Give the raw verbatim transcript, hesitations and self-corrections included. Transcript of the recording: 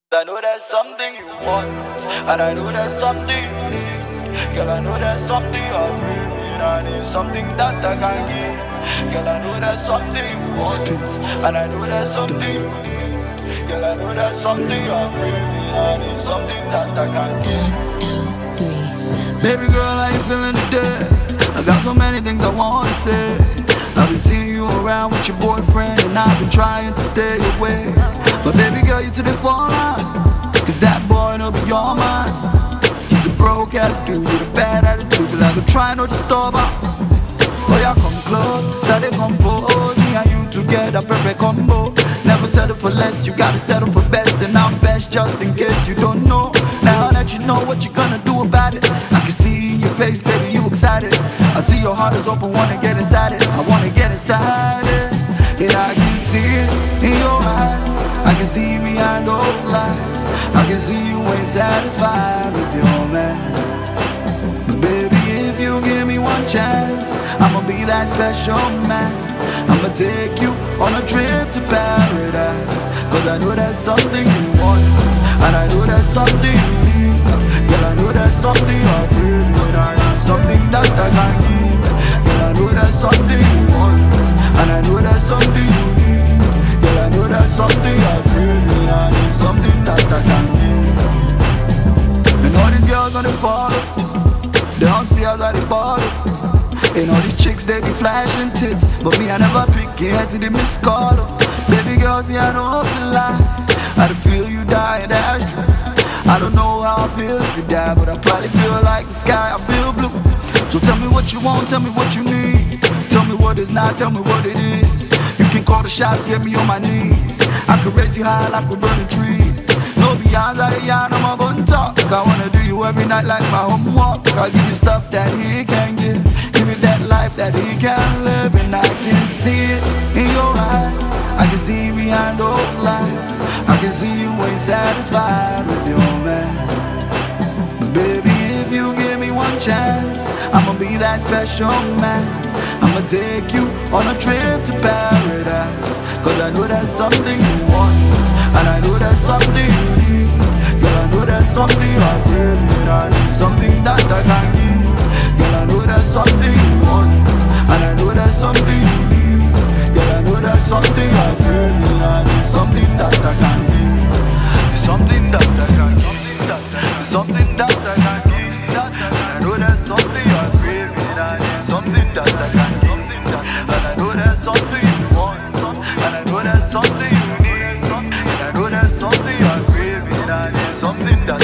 I know there's something you want, and I know there's something you need. Girl, I know there's something you're craving, and it's something that I can give. Girl, I know there's something you want, and I know there's something you need. Girl, I know there's something you're craving, and it's something that I can give. Baby girl, how you feeling today? I got so many things I wanna say. I've been seeing you around with your boyfriend, and I've been trying to stay away. But baby girl, you to the fallout, cause that boy no be your man. He's a broke ass dude with a bad attitude, but I could try not to stop her. Oh yeah, come close, so they compose. Me and you together, perfect combo. Never settle for less, you gotta settle for best. And I'm best just in case you don't know. Now that you know what you're gonna do about it, I can see in your face, baby, you excited. I see your heart is open, wanna get inside it. I wanna get inside it. And I can see it in your eyes, I can see behind those lies. I can see you ain't satisfied with your man. But baby, if you give me one chance, I'ma be that special man. I'ma take you on a trip to paradise. Cause I know there's something you want, and I know there's something you need. Girl, I know there's something you're craving, I need something that I can give. Girl, I know there's something you want, and I know there's something you need. Girl, I know there's something you're craving, I need something that I can give. And all these girls gonna follow, they don't see us at the bottom. And all these chicks, they be flashing tits, but me, I never pick it till they miss call up. Baby girl, see, I don't feel like I don't feel you die, and that's true. I don't know how I feel if you die, but I probably feel like the sky, I feel blue. So tell me what you want, tell me what you need. Tell me what is not, tell me what it is. You can call the shots, get me on my knees. I can raise you high like we're burning trees. No beyond out of yarn, I'm a bun talk. I wanna do you every night like my homework. I'll give you stuff that he can give. Give me that life that he can live. And I can see it in your eyes, I can see behind those lies. I can see you ain't satisfied with your man. But baby, if you give me one chance, I'ma be that special man. I'ma take you on a trip to paradise. Cause I know there's something you want, and I know there's something you need. Girl, I know there's something you're craving, I need something that I can give. Girl, I know there's something you want, and I know there's something you need. Girl, I know there's something you're craving, I need something that I can give. Something that I can give, something that I can give. I know there's something you're craving, I need something that I can give. And I know there's something you want, and I know there's something you need. And I know there's something you're craving, I need something that